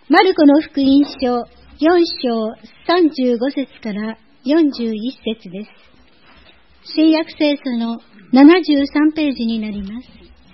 マルコの福音書4章35節から41節です。新約聖書の73ページになります。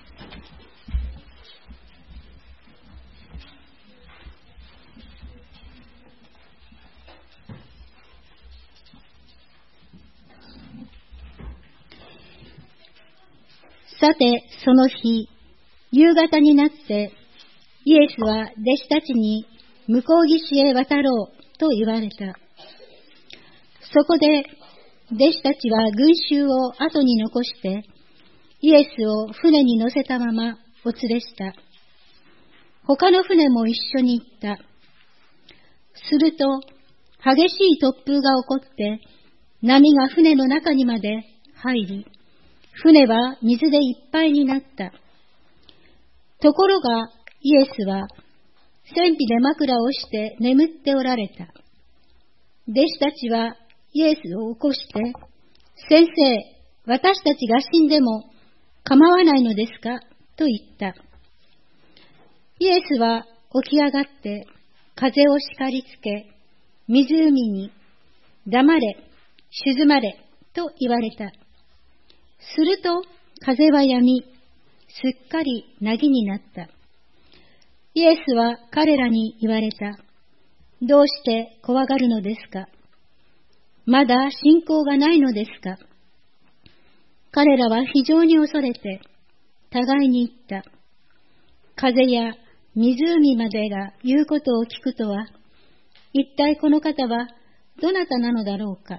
さて、その日、夕方になって、イエスは弟子たちに向こう岸へ渡ろうと言われた。そこで、弟子たちは群衆を後に残して、イエスを船に乗せたままお連れした。他の船も一緒に行った。すると、激しい突風が起こって、波が船の中にまで入り、船は水でいっぱいになった。ところが、イエスは、船尾で枕をして眠っておられた。弟子たちはイエスを起こして、先生、私たちが死んでも構わないのですかと言った。イエスは起き上がって風を叱りつけ、湖に黙れ、静まれと言われた。すると風は止み、すっかり凪になった。イエスは彼らに言われた。どうして怖がるのですか？まだ信仰がないのですか？彼らは非常に恐れて、互いに言った。風や湖までが言うことを聞くとは、一体この方はどなたなのだろうか。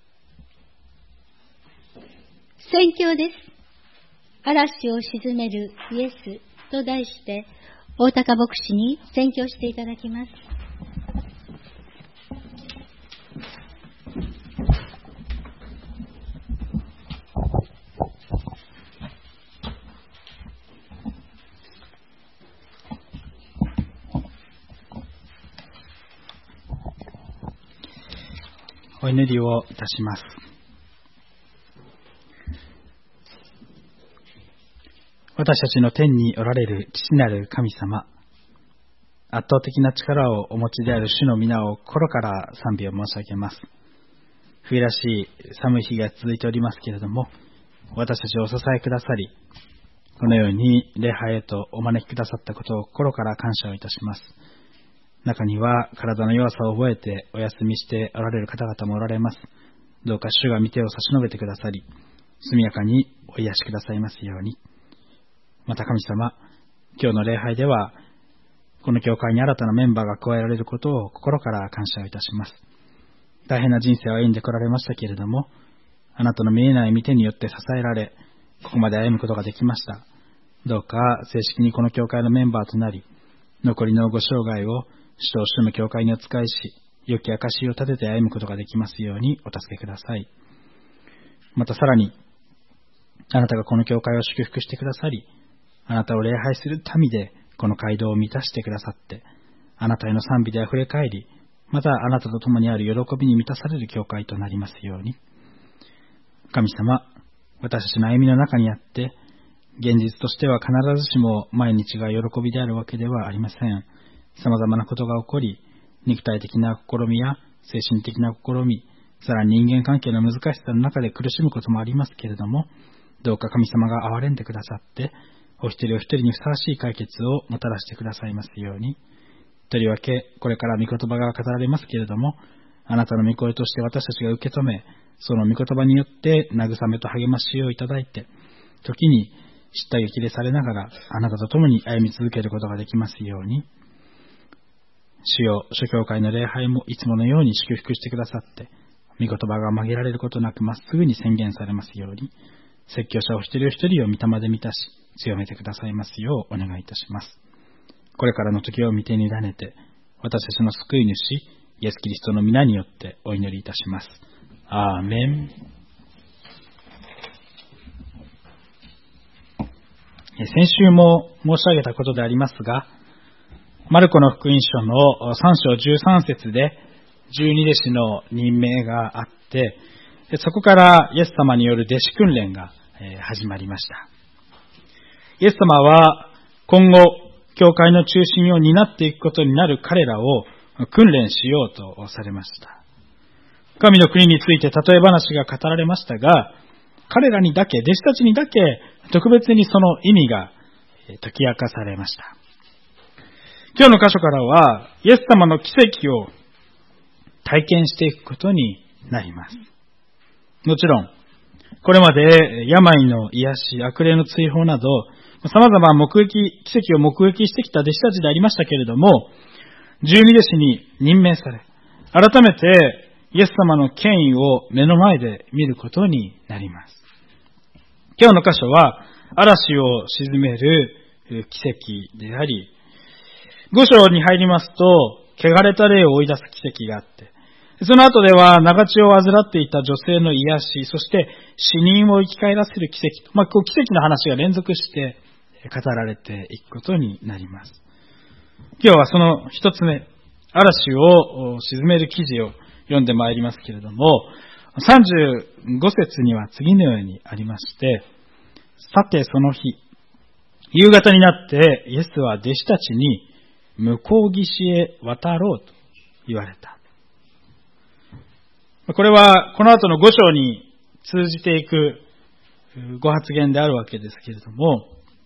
宣教です。嵐を鎮めるイエスと題して、大高牧師に宣教していただきます。 お祈りをいたします。私たちの天におられる父なる神様、圧倒的な力をお持ちである主の皆を心から賛美を申し上げます。冬らしい寒い日が続いておりますけれども、私たちをお支えくださり、このように礼拝へとお招きくださったことを心から感謝をいたします。中には体の弱さを覚えてお休みしておられる方々もおられます。どうか主が御手を差し伸べてくださり、速やかにお癒しくださいますように。また神様、今日の礼拝では、この教会に新たなメンバーが加えられることを心から感謝をいたします。大変な人生を歩んでこられましたけれども、あなたの見えない御手によって支えられ、ここまで歩むことができました。どうか正式にこの教会のメンバーとなり、残りのご生涯を主と主の教会にお仕えし、良き証を立てて歩むことができますようにお助けください。またさらに、あなたがこの教会を祝福してくださり、あなたを礼拝する民でこの街道を満たしてくださって、あなたへの賛美であふれ返り、またあなたと共にある喜びに満たされる教会となりますように。神様、私たちの歩みの中にあって、現実としては必ずしも毎日が喜びであるわけではありません。様々なことが起こり、肉体的な試みや精神的な試み、さらに人間関係の難しさの中で苦しむこともありますけれども、どうか神様が憐れんでくださって、お一人お一人にふさわしい解決をもたらしてくださいますように。とりわけ、これから御言葉が語られますけれども、あなたの御声として私たちが受け止め、その御言葉によって慰めと励ましをいただいて、時に叱咤激励されながら、あなたと共に歩み続けることができますように。主よ、諸教会の礼拝もいつものように祝福してくださって、御言葉が曲げられることなくまっすぐに宣言されますように、説教者お一人お一人を御霊で満たし、強めてくださいますようお願いいたします。これからの時を御手に委ねて、私たちの救い主、イエス・キリストの皆によってお祈りいたします。アーメン。先週も申し上げたことでありますが、マルコの福音書の3章13節で12弟子の任命があって、そこからイエス様による弟子訓練が始まりました。イエス様は今後教会の中心を担っていくことになる彼らを訓練しようとされました。神の国について例え話が語られましたが、彼らにだけ、弟子たちにだけ特別にその意味が解き明かされました。今日の箇所からは、イエス様の奇跡を体験していくことになります。もちろん、これまで病の癒し、悪霊の追放など、様々奇跡を目撃してきた弟子たちでありましたけれども、12弟子に任命され、改めてイエス様の権威を目の前で見ることになります。今日の箇所は、嵐を鎮める奇跡であり、5章に入りますと、汚れた霊を追い出す奇跡があって、その後では長血を患っていた女性の癒し、そして死人を生き返らせる奇跡と、奇跡の話が連続して語られていくことになります。今日はその一つ目、嵐を鎮める記事を読んでまいりますけれども、35節には次のようにありまして、さてその日、夕方になってイエスは弟子たちに向こう岸へ渡ろうと言われた。これはこの後の5章に通じていくご発言であるわけですけれども、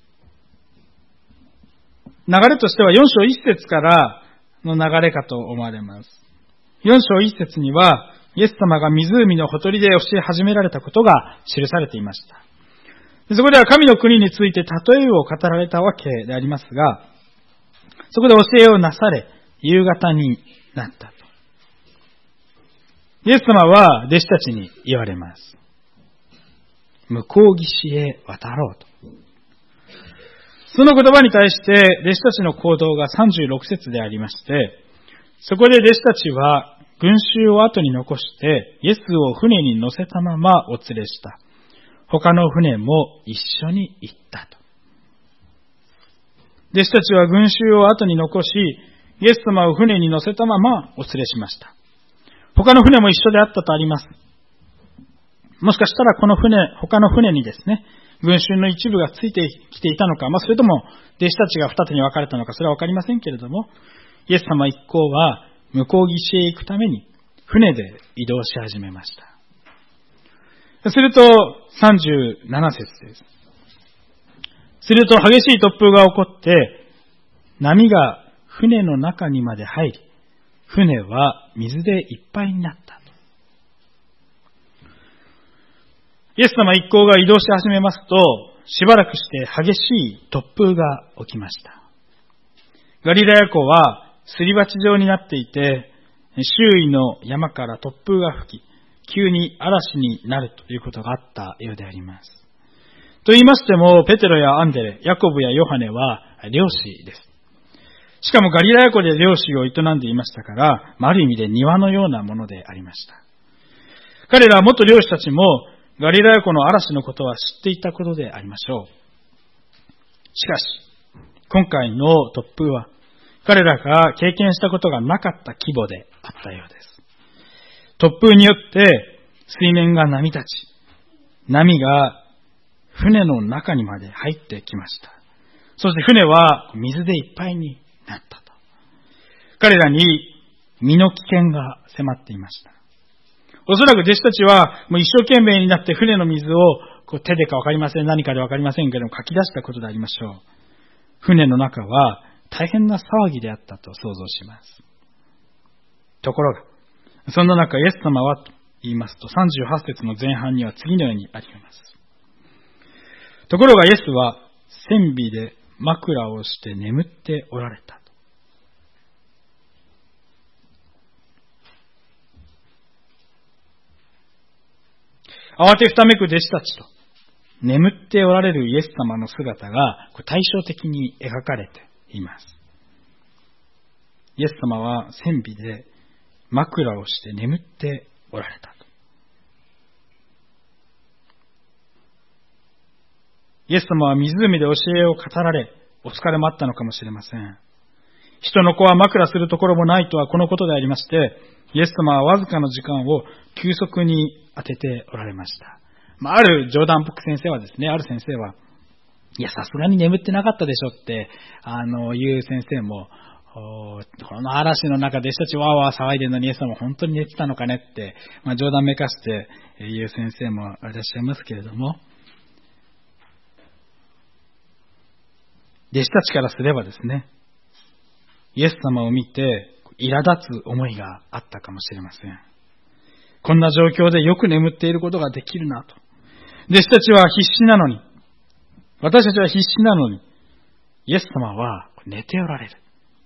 流れとしては4章1節からの流れかと思われます。4章1節にはイエス様が湖のほとりで教え始められたことが記されていました。そこでは神の国について例えを語られたわけでありますが、そこで教えをなされ、夕方になったと。イエス様は弟子たちに言われます。向こう岸へ渡ろうと。その言葉に対して弟子たちの行動が36節でありまして、そこで弟子たちは群衆を後に残してイエスを船に乗せたままお連れした。他の船も一緒に行ったと。弟子たちは群衆を後に残し、イエス様を船に乗せたままお連れしました。他の船も一緒であったとあります。もしかしたら他の船にですね、群衆の一部がついてきていたのか、それとも弟子たちが二手に分かれたのか、それはわかりませんけれども、イエス様一行は向こう岸へ行くために船で移動し始めました。すると37節です。すると激しい突風が起こって、波が船の中にまで入り、船は水でいっぱいになったと。イエス様一行が移動し始めますと、しばらくして激しい突風が起きました。ガリラヤ湖はすり鉢状になっていて、周囲の山から突風が吹き、急に嵐になるということがあったようであります。と言いましても、ペテロやアンデレ、ヤコブやヨハネは漁師です。しかもガリラヤ湖で漁師を営んでいましたから、ある意味で庭のようなものでありました。彼ら元漁師たちもガリラヤ湖の嵐のことは知っていたことでありましょう。しかし、今回の突風は彼らが経験したことがなかった規模であったようです。突風によって水面が波立ち、波が船の中にまで入ってきました。そして船は水でいっぱいになったと。彼らに身の危険が迫っていました。おそらく弟子たちはもう一生懸命になって船の水を手でかわかりません、何かでわかりませんけれどもかき出したことでありましょう。船の中は大変な騒ぎであったと想像します。ところが、その中イエス様はと言いますと38節の前半には次のようにあります。ところがイエスは船尾で枕をして眠っておられた。慌てふためく弟子たちと眠っておられるイエス様の姿が対照的に描かれています。イエス様は船尾で枕をして眠っておられたと。イエス様は湖で教えを語られ、お疲れもあったのかもしれません。人の子は枕するところもないとはこのことでありまして、イエス様はわずかの時間を休息に当てておられました。ある冗談っぽくある先生は、 いや、さすがに眠ってなかったでしょって、言う先生も、この嵐の中で弟子たちわーわー騒いでるのにイエス様本当に寝てたのかねって、冗談めかして言う先生もいらっしゃいますけれども、弟子たちからすればですね、イエス様を見て苛立つ思いがあったかもしれません。こんな状況でよく眠っていることができるなと。弟子たちは必死なのに、私たちは必死なのに、イエス様は寝ておられる。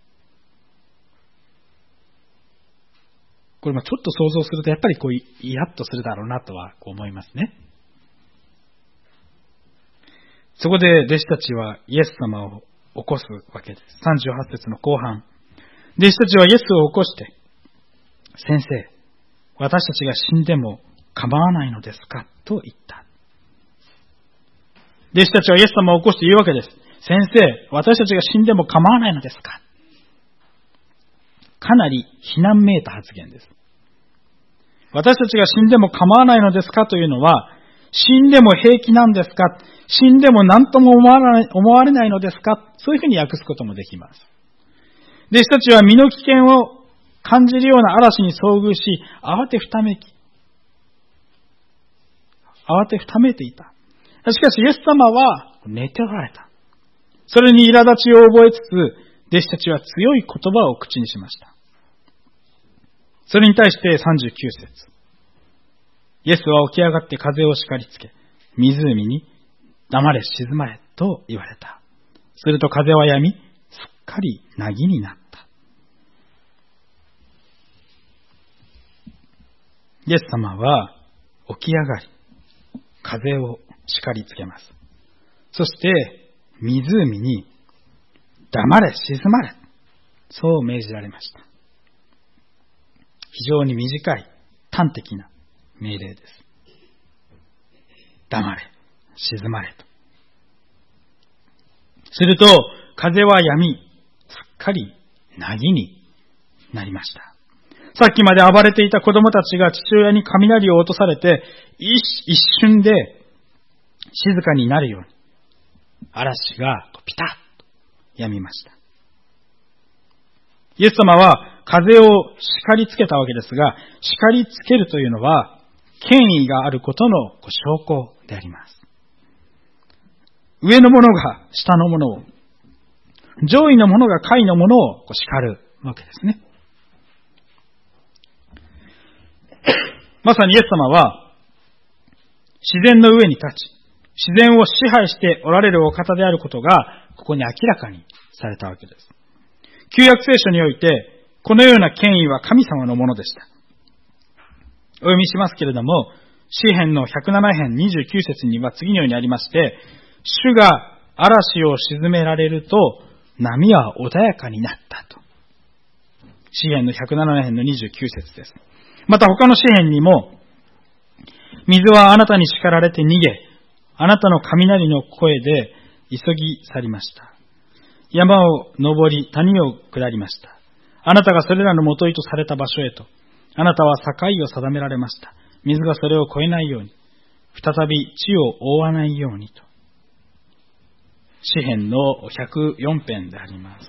これちょっと想像するとやっぱりイラッとするだろうなとは思いますね。そこで弟子たちはイエス様を起こすわけです。38節の後半。弟子たちはイエスを起こして、先生、私たちが死んでも構わないのですかと言った。弟子たちはイエス様を起こして言うわけです。先生、私たちが死んでも構わないのですか。かなり非難めいた発言です。私たちが死んでも構わないのですかというのは、死んでも平気なんですか、死んでも何とも思われないのですか、そういうふうに訳すこともできます。弟子たちは身の危険を感じるような嵐に遭遇し、慌てふためいていた。しかしイエス様は寝ておられた。それに苛立ちを覚えつつ、弟子たちは強い言葉を口にしました。それに対して39節。イエスは起き上がって風を叱りつけ、湖に黙れ静まれと言われた。すると風は止み、すっかり凪になった。イエス様は起き上がり、風を叱りつけます。そして湖に黙れ静まれ、そう命じられました。非常に短い端的な命令です。黙れ静まれと。すると風は止み、すっかり凪になりました。さっきまで暴れていた子供たちが父親に雷を落とされて一瞬で静かになるように嵐がピタッと止みました。イエス様は風を叱りつけたわけですが、叱りつけるというのは権威があることの証拠であります。上の者が下の者を、上位の者が下位の者を叱るわけですね。まさにイエス様は自然の上に立ち、自然を支配しておられるお方であることがここに明らかにされたわけです。旧約聖書においてこのような権威は神様のものでした。お読みしますけれども、詩編の107編29節には次のようにありまして、主が嵐を鎮められると波は穏やかになったと。詩編の107編の29節です。また他の詩編にも、水はあなたに叱られて逃げ、あなたの雷の声で急ぎ去りました。山を登り、谷を下りました。あなたがそれらの元井とされた場所へと、あなたは境を定められました。水がそれを越えないように、再び地を覆わないようにと。詩編の104編であります。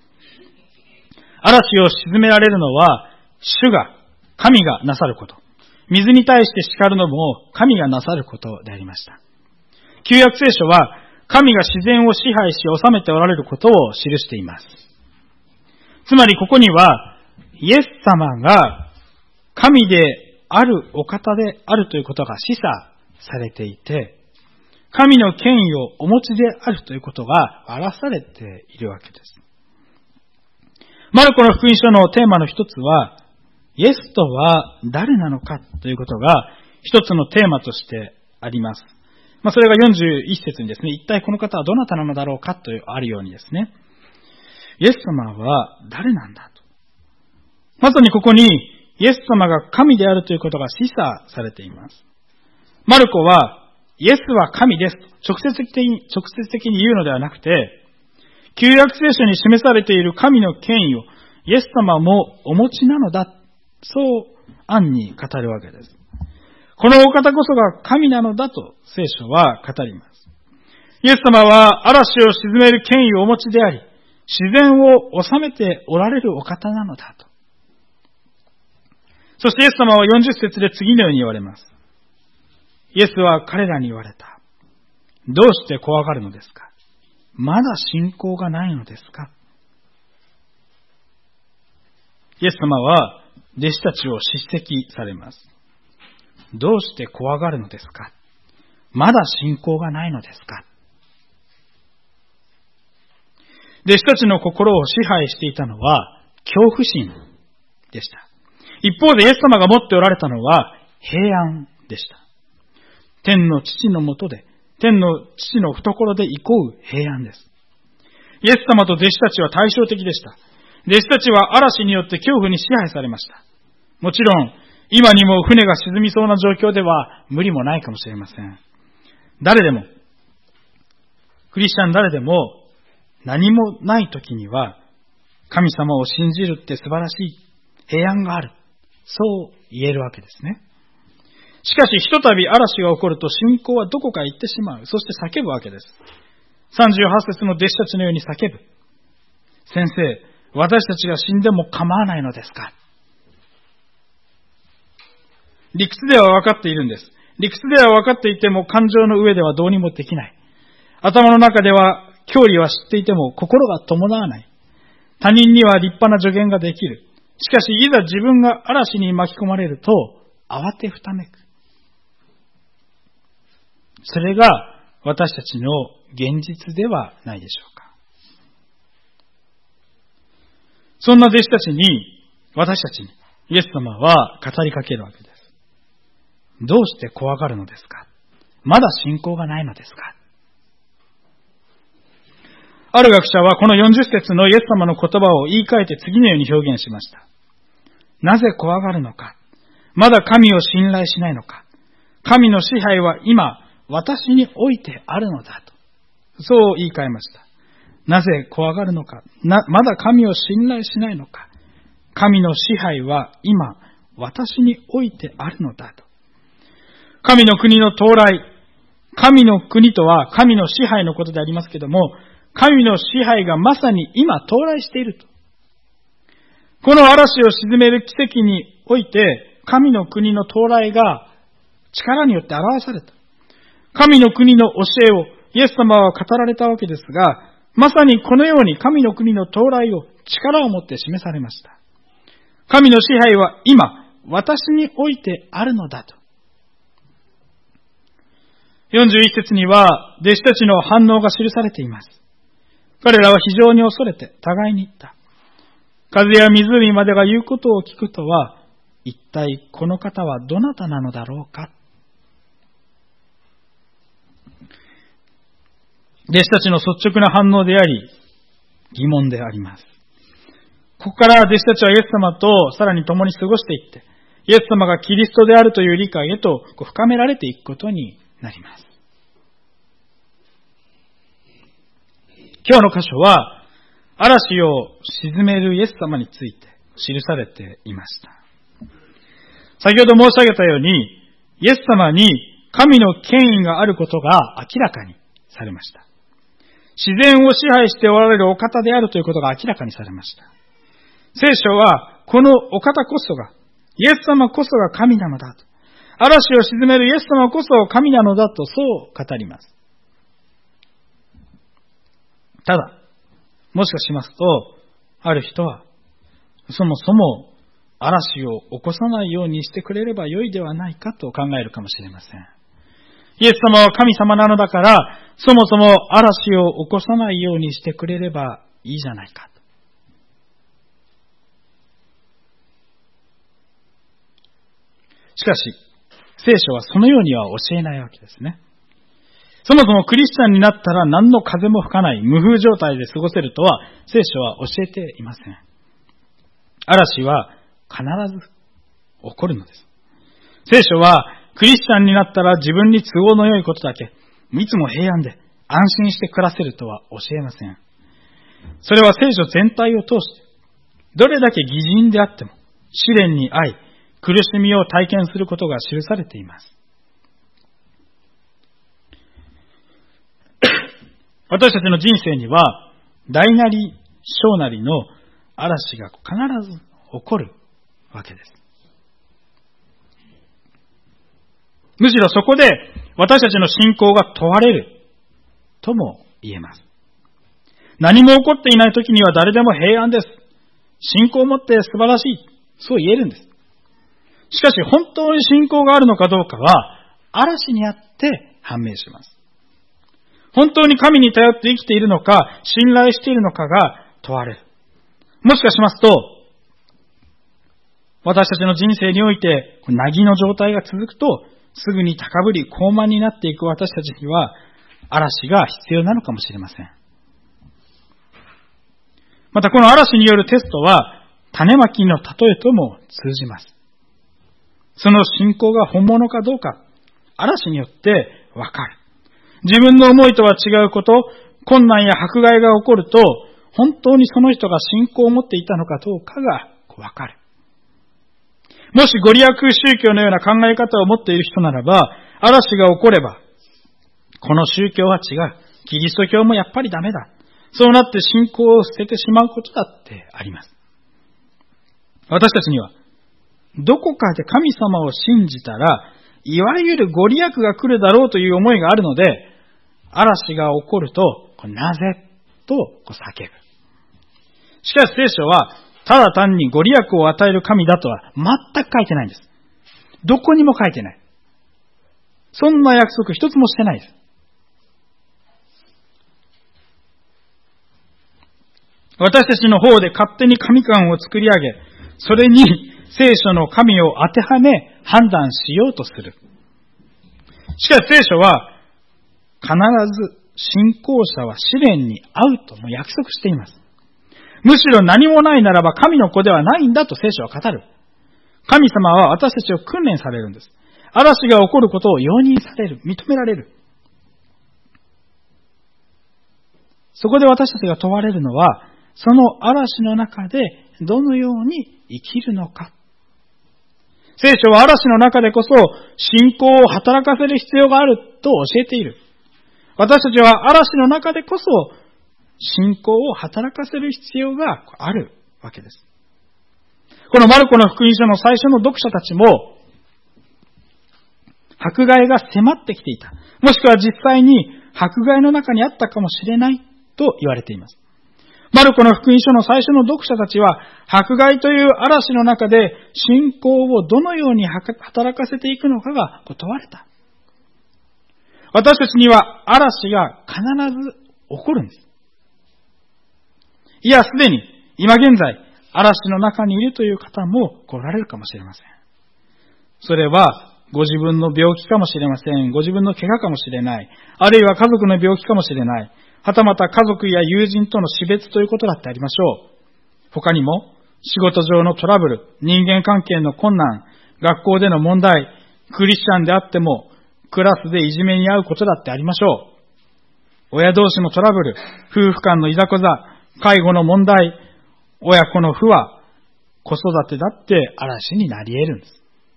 嵐を鎮められるのは、主が、神がなさること。水に対して叱るのも神がなさることでありました。旧約聖書は、神が自然を支配し治めておられることを記しています。つまりここには、イエス様が神であるお方であるということが示唆されていて、神の権威をお持ちであるということが表されているわけです。マルコの福音書のテーマの一つは、イエスとは誰なのかということが一つのテーマとしてあります。それが41節にですね、一体この方はどなたなのだろうかとあるようにですね、イエス様は誰なんだと。まさにここにイエス様が神であるということが示唆されています。マルコはイエスは神ですと直接的に言うのではなくて、旧約聖書に示されている神の権威をイエス様もお持ちなのだ、そう暗に語るわけです。このお方こそが神なのだと聖書は語ります。 イエス様は嵐を鎮める権威をお持ちであり、自然を治めておられるお方なのだと。そしてイエス様は40節で次のように言われます。イエスは彼らに言われた。どうして怖がるのですか？まだ信仰がないのですか？イエス様は弟子たちを叱責されます。どうして怖がるのですか？まだ信仰がないのですか？弟子たちの心を支配していたのは恐怖心でした。一方でイエス様が持っておられたのは平安でした。天の父のもとで、天の父の懐で憩う平安です。イエス様と弟子たちは対照的でした。弟子たちは嵐によって恐怖に支配されました。もちろん、今にも船が沈みそうな状況では無理もないかもしれません。誰でも、クリスチャン誰でも、何もない時には、神様を信じるって素晴らしい平安がある。そう言えるわけですね。しかし、ひとたび嵐が起こると信仰はどこかへ行ってしまう。そして叫ぶわけです。38節の弟子たちのように叫ぶ。先生、私たちが死んでも構わないのですか？理屈では分かっているんです。理屈では分かっていても感情の上ではどうにもできない。頭の中では教理は知っていても心が伴わない。他人には立派な助言ができる。しかしいざ自分が嵐に巻き込まれると慌てふためく。それが私たちの現実ではないでしょうか。そんな弟子たちに、私たちにイエス様は語りかけるわけです。どうして怖がるのですか？まだ信仰がないのですか？ある学者はこの40節のイエス様の言葉を言い換えて次のように表現しました。なぜ怖がるのか？まだ神を信頼しないのか？神の支配は今、私においてあるのだと。そう言い換えました。なぜ怖がるのか？まだ神を信頼しないのか？神の支配は今、私においてあるのだと。神の国の到来。神の国とは神の支配のことでありますけれども、神の支配がまさに今到来していると。この嵐を鎮める奇跡において、神の国の到来が力によって表された。神の国の教えをイエス様は語られたわけですが、まさにこのように神の国の到来を力をもって示されました。神の支配は今、私においてあるのだと。41節には、弟子たちの反応が記されています。彼らは非常に恐れて互いに言った。風や湖までが言うことを聞くとは、一体この方はどなたなのだろうか。弟子たちの率直な反応であり、疑問であります。ここから弟子たちはイエス様とさらに共に過ごしていって、イエス様がキリストであるという理解へと深められていくことになります。今日の箇所は、嵐を鎮めるイエス様について記されていました。先ほど申し上げたように、イエス様に神の権威があることが明らかにされました。自然を支配しておられるお方であるということが明らかにされました。聖書は、このお方こそが、イエス様こそが神なのだと。嵐を鎮めるイエス様こそ神なのだと、そう語ります。ただ、もしかしますと、ある人は、そもそも嵐を起こさないようにしてくれればよいではないかと考えるかもしれません。イエス様は神様なのだから、そもそも嵐を起こさないようにしてくれればいいじゃないかと。しかし、聖書はそのようには教えないわけですね。そもそもクリスチャンになったら何の風も吹かない無風状態で過ごせるとは聖書は教えていません。嵐は必ず起こるのです。聖書はクリスチャンになったら自分に都合の良いことだけ、いつも平安で安心して暮らせるとは教えません。それは聖書全体を通して、どれだけ義人であっても試練に遭い、苦しみを体験することが記されています。 私たちの人生には、大なり小なりの嵐が必ず起こるわけです。むしろそこで私たちの信仰が問われるとも言えます。何も起こっていない時には誰でも平安です。信仰を持って素晴らしい。そう言えるんです。しかし本当に信仰があるのかどうかは嵐にあって判明します。本当に神に頼って生きているのか、信頼しているのかが問われる。もしかしますと、私たちの人生において、凪の状態が続くと、すぐに高ぶり高慢になっていく私たちには、嵐が必要なのかもしれません。またこの嵐によるテストは、種まきの例えとも通じます。その信仰が本物かどうか、嵐によってわかる。自分の思いとは違うこと、困難や迫害が起こると、本当にその人が信仰を持っていたのかどうかがわかる。もしご利益宗教のような考え方を持っている人ならば、嵐が起これば、この宗教は違う。キリスト教もやっぱりダメだ。そうなって信仰を捨ててしまうことだってあります。私たちには、どこかで神様を信じたら、いわゆるご利益が来るだろうという思いがあるので、嵐が起こると、なぜと叫ぶ。しかし聖書は、ただ単にご利益を与える神だとは全く書いてないんです。どこにも書いてない。そんな約束一つもしてないです。私たちの方で勝手に神観を作り上げ、それに聖書の神を当てはめ判断しようとする。しかし聖書は必ず信仰者は試練に遭うとも約束しています。むしろ何もないならば神の子ではないんだと聖書は語る。神様は私たちを訓練されるんです。嵐が起こることを容認される、認められる。そこで私たちが問われるのは、その嵐の中でどのように生きるのか。聖書は嵐の中でこそ信仰を働かせる必要があると教えている。私たちは嵐の中でこそ信仰を働かせる必要があるわけです。このマルコの福音書の最初の読者たちも迫害が迫ってきていた。もしくは実際に迫害の中にあったかもしれないと言われています。マルコの福音書の最初の読者たちは、迫害という嵐の中で信仰をどのように働かせていくのかが問われた。私たちには嵐が必ず起こるんです。いや、すでに今現在嵐の中にいるという方もおられるかもしれません。それはご自分の病気かもしれません。ご自分の怪我かもしれない。あるいは家族の病気かもしれない。はたまた家族や友人との死別ということだってありましょう。他にも仕事上のトラブル、人間関係の困難、学校での問題、クリスチャンであってもクラスでいじめに遭うことだってありましょう。親同士のトラブル、夫婦間のいざこざ、介護の問題、親子の不和、子育てだって嵐になり得るんです。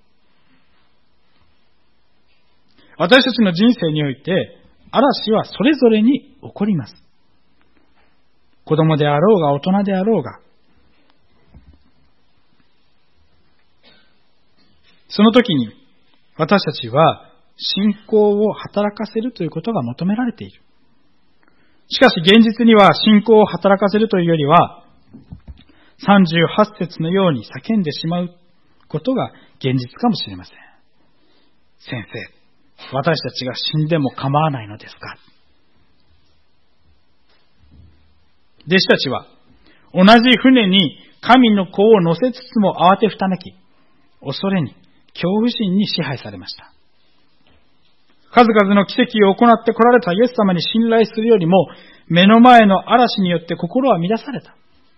私たちの人生において嵐はそれぞれに起こります。子供であろうが大人であろうが。その時に私たちは信仰を働かせるということが求められている。しかし現実には信仰を働かせるというよりは38節のように叫んでしまうことが現実かもしれません。先生、私たちが死んでも構わないのですか？弟子たちは同じ船に神の子を乗せつつも慌てふためき、恐れに恐怖心に支配されました。数々の奇跡を行って来られたイエス様に信頼するよりも、目の前の嵐によって心は乱された。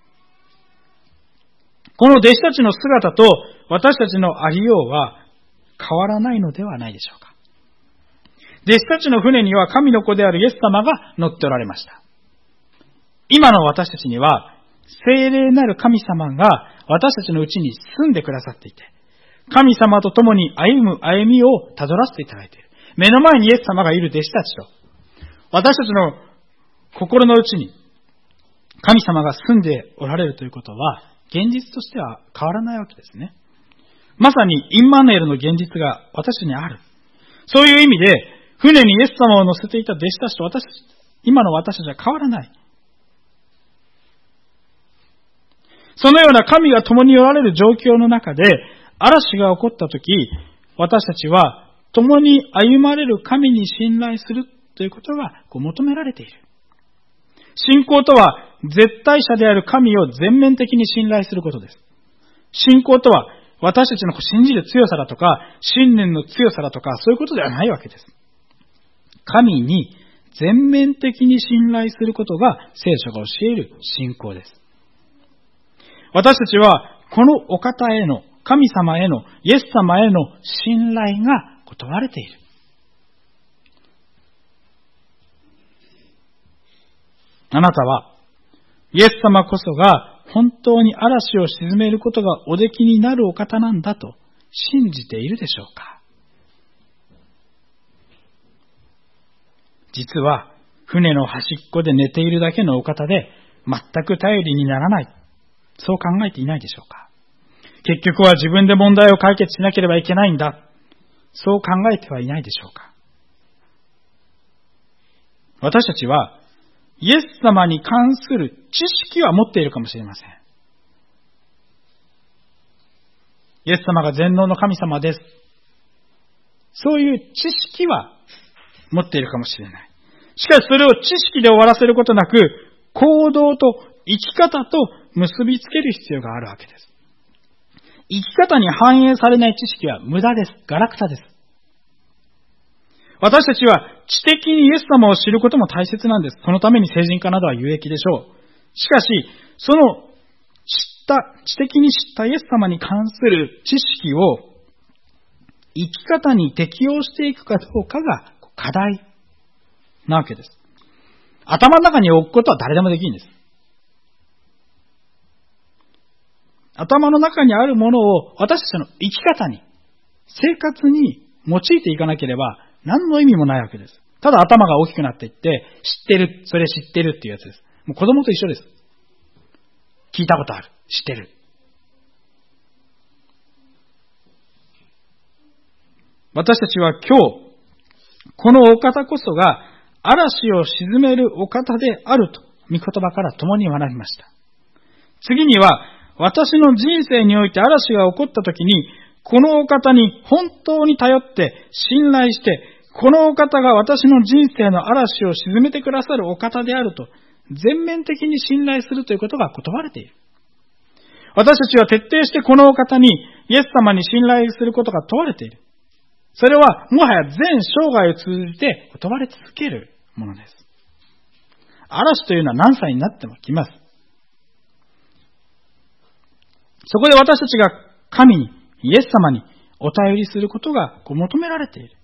この弟子たちの姿と私たちのありようは変わらないのではないでしょうか。弟子たちの船には神の子であるイエス様が乗っておられました。今の私たちには聖霊なる神様が私たちのうちに住んでくださっていて、神様と共に歩む歩みをたどらせていただいている。目の前にイエス様がいる弟子たちと、私たちの心の内に神様が住んでおられるということは、現実としては変わらないわけですね。まさにインマヌエルの現実が私にある。そういう意味で、船にイエス様を乗せていた弟子たちと今の私たちは変わらない。そのような神が共におられる状況の中で、嵐が起こったとき、私たちは共に歩まれる神に信頼するということが求められている。信仰とは絶対者である神を全面的に信頼することです。信仰とは私たちの信じる強さだとか、信念の強さだとか、そういうことではないわけです。神に全面的に信頼することが聖書が教える信仰です。私たちはこのお方への、神様への、イエス様への信頼が問われている。あなたはイエス様こそが本当に嵐を鎮めることがおできになるお方なんだと信じているでしょうか。実は船の端っこで寝ているだけのお方で全く頼りにならない、そう考えていないでしょうか。結局は自分で問題を解決しなければいけないんだ、そう考えてはいないでしょうか。私たちはイエス様に関する知識は持っているかもしれません。イエス様が全能の神様です。そういう知識は持っているかもしれない。しかしそれを知識で終わらせることなく、行動と生き方と結びつける必要があるわけです。生き方に反映されない知識は無駄です。ガラクタです。私たちは知的にイエス様を知ることも大切なんです。そのために聖人化などは有益でしょう。しかし、その知的に知ったイエス様に関する知識を生き方に適応していくかどうかが課題なわけです。頭の中に置くことは誰でもできるんです。頭の中にあるものを私たちの生き方に、生活に用いていかなければ何の意味もないわけです。ただ頭が大きくなっていって、知ってる、それ知ってるっていうやつです。もう子供と一緒です。聞いたことある、知ってる。私たちは今日、このお方こそが嵐を鎮めるお方であると、御言葉から共に学びました。次には、私の人生において嵐が起こったときに、このお方に本当に頼って信頼して、このお方が私の人生の嵐を鎮めてくださるお方であると、全面的に信頼するということが問われている。私たちは徹底してこのお方に、イエス様に信頼することが問われている。それはもはや全生涯を通じて問われ続けるものです。嵐というのは何歳になっても来ます。そこで私たちが神に、イエス様にお頼りすることが求められている。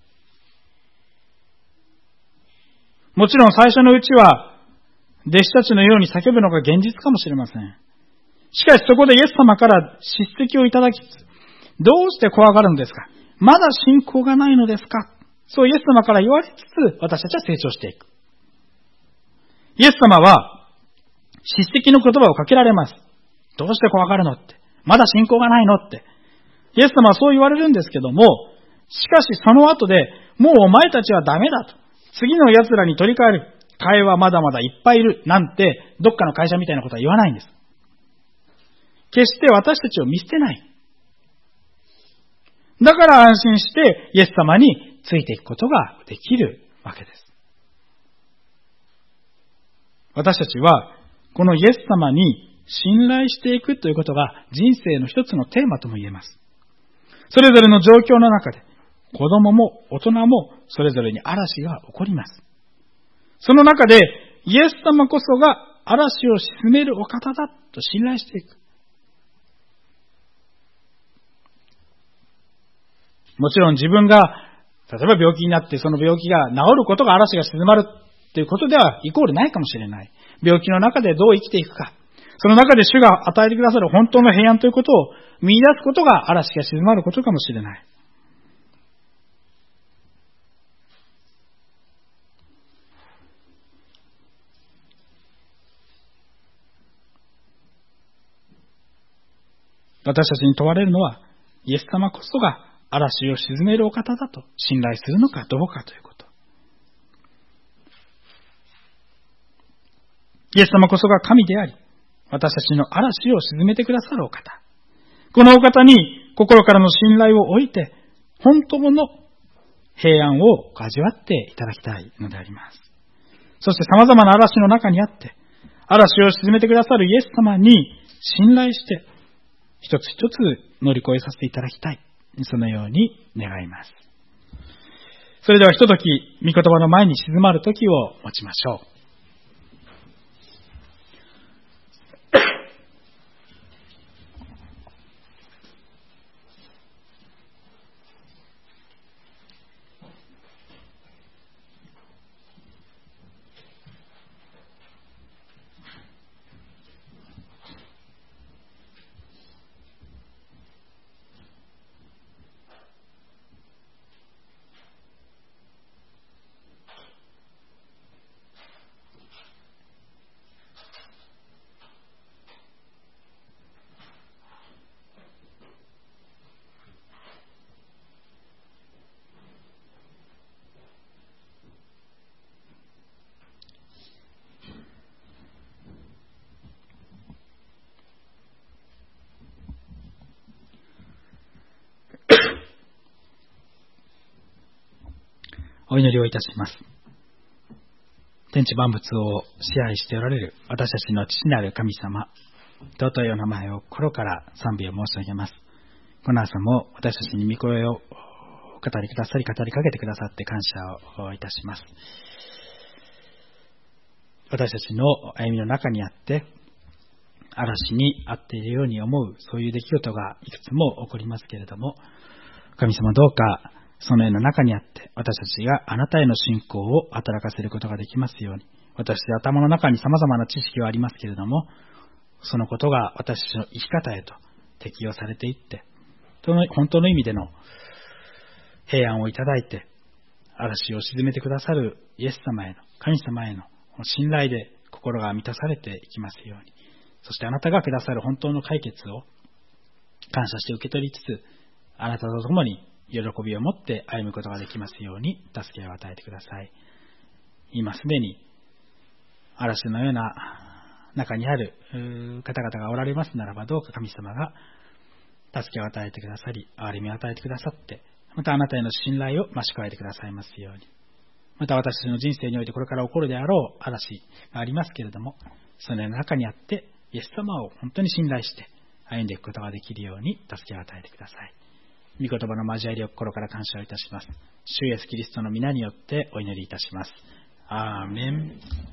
もちろん最初のうちは弟子たちのように叫ぶのが現実かもしれません。しかしそこでイエス様から叱責をいただきつつ、どうして怖がるのですか？まだ信仰がないのですか？そうイエス様から言われつつ私たちは成長していく。イエス様は叱責の言葉をかけられます。どうして怖がるのって。まだ信仰がないのって。イエス様はそう言われるんですけども、しかしその後で、もうお前たちはダメだと。次の奴らに取り替える。替えはまだまだいっぱいいる。なんて、どっかの会社みたいなことは言わないんです。決して私たちを見捨てない。だから安心してイエス様についていくことができるわけです。私たちは、このイエス様に信頼していくということが人生の一つのテーマとも言えます。それぞれの状況の中で子供も大人もそれぞれに嵐が起こります。その中でイエス様こそが嵐を鎮めるお方だと信頼していく。もちろん自分が例えば病気になってその病気が治ることが嵐が鎮まるということではイコールないかもしれない。病気の中でどう生きていくか。その中で主が与えてくださる本当の平安ということを見出すことが嵐が静まることかもしれない。 私たちに問われるのは、イエス様こそが嵐を鎮めるお方だと信頼するのかどうかということ。イエス様こそが神であり、私たちの嵐を鎮めてくださるお方。このお方に心からの信頼を置いて、本当の平安を味わっていただきたいのであります。そして様々な嵐の中にあって、嵐を鎮めてくださるイエス様に信頼して、一つ一つ乗り越えさせていただきたい。そのように願います。それではひととき、御言葉の前に静まる時を持ちましょう。お祈りをいたします。天地万物を支配しておられる私たちの父なる神様、尊いお名前を心から賛美を申し上げます。この朝も私たちに御声を語りくださり、語りかけてくださって感謝をいたします。私たちの歩みの中にあって、嵐に遭っているように思う、そういう出来事がいくつも起こりますけれども、神様どうか、そのような中にあって、私たちがあなたへの信仰を働かせることができますように。私たち頭の中に様々な知識はありますけれども、そのことが私たちの生き方へと適用されていって、本当の意味での平安をいただいて、嵐を鎮めてくださるイエス様への、神様への信頼で心が満たされていきますように。そしてあなたがくださる本当の解決を感謝して受け取りつつ、あなたと共に喜びを持って歩むことができますように助けを与えてください。今すでに嵐のような中にある方々がおられますならば、どうか神様が助けを与えてくださり、憐れみを与えてくださって、またあなたへの信頼を増し加えてくださいますように。また私たちの人生においてこれから起こるであろう嵐がありますけれども、そのような中にあってイエス様を本当に信頼して歩んでいくことができるように助けを与えてください。御言葉の交わりを心から感謝をいたします。主イエスキリストの皆によってお祈りいたします。アーメン。